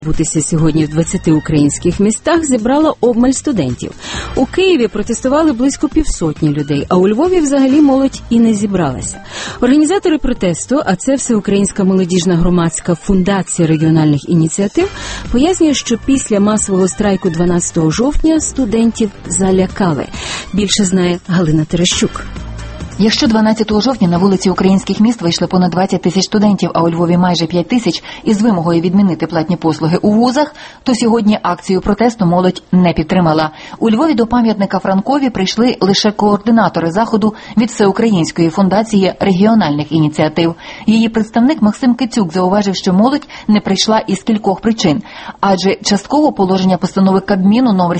Бутися сьогодні в 20 українських містах зібрала обмаль студентів. У Києві протестували близько 500 людей, а у Львові взагалі молодь і не зібралася. Організатори протесту, а це Всеукраїнська молодіжна громадська фундація регіональних ініціатив, пояснює, що після масового страйку 12 жовтня студентів залякали. Більше знає Галина Терещук. Якщо 12 жовтня на вулиці українських міст вийшли понад 20 тисяч студентів, а у Львові майже 5 тисяч із вимогою відмінити платні послуги у вузах, то сьогодні акцію протесту молодь не підтримала. У Львові до пам'ятника Франкові прийшли лише координатори заходу від Всеукраїнської фундації регіональних ініціатив. Її представник Максим Кицюк зауважив, що молодь не прийшла із кількох причин. Адже частково положення постанови Кабміну номер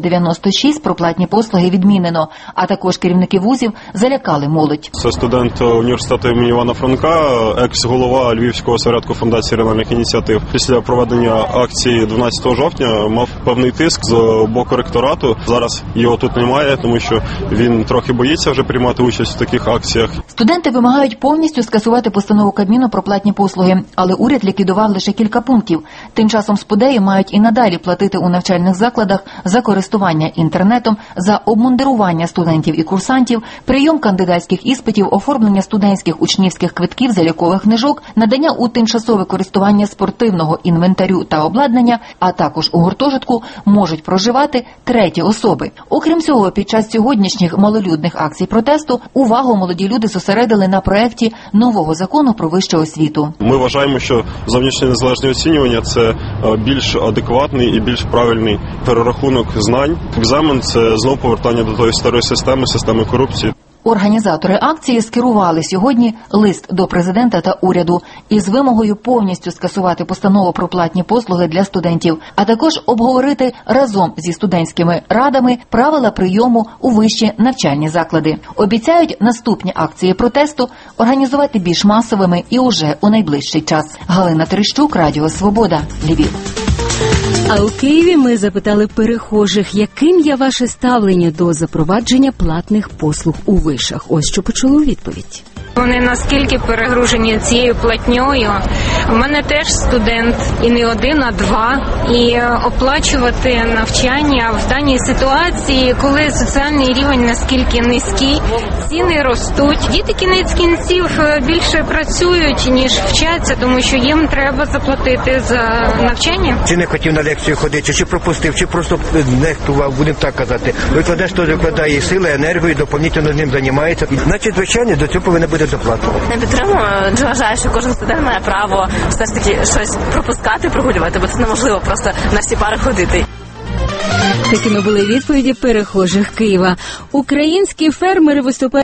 796 про платні послуги відмінено, а також керівники вузів залякали молодь. Це студент університету імені Івана Франка, екс-голова Львівського осередку Фундації регіональних ініціатив. Після проведення акції 12 жовтня мав певний тиск з боку ректорату. Зараз його тут немає, тому що він трохи боїться вже приймати участь в таких акціях. Студенти вимагають повністю скасувати постанову Кабміну про платні послуги, але уряд ліквідував лише кілька пунктів. Тим часом спудеї мають і надалі платити у навчальних закладах за користування інтернетом, за обмундирування студентів і курсантів, прийом кандидатських іспитів, оформлення студентських учнівських квитків, залікових книжок, надання у тимчасове користування спортивного інвентарю та обладнання, а також у гуртожитку можуть проживати треті особи. Окрім цього, під час сьогоднішніх малолюдних акцій протесту увагу молоді люди зосередили на проекті нового закону про вищу освіту. Ми вважаємо, що зовнішнє незалежне оцінювання – це більш адекватний і більш правильний перерахунок знань. Екзамен – це знову повертання до тої старої системи корупції. Організатори акції скерували сьогодні лист до президента та уряду із вимогою повністю скасувати постанову про платні послуги для студентів, а також обговорити разом зі студентськими радами правила прийому у вищі навчальні заклади. Обіцяють наступні акції протесту організувати більш масовими і уже у найближчий час. Галина Терещук, Радіо Свобода, Львів. А у Києві ми запитали перехожих, яким є ваше ставлення до запровадження платних послуг у вишах. Ось що почули у відповідь. Вони наскільки перегружені цією платньою. У мене теж студент, і не один, а два. І оплачувати навчання в даній ситуації, коли соціальний рівень наскільки низький, ціни ростуть. Діти кінець кінців більше працюють, ніж вчаться, тому що їм треба заплатити за навчання. Чи не хотів на лекцію ходити, чи пропустив, чи просто нехтував, будемо так казати. Викладач теж викладає сили, енергію, доповнительно ним займається. Значить, звичайно, до цього повинна бути доплата. Не підтримую, вважаю, що кожен студент має право все ж таки щось пропускати, прогулювати, бо це неможливо просто на всі пари ходити. Такими були відповіді перехожих Києва. Українські фермери виступають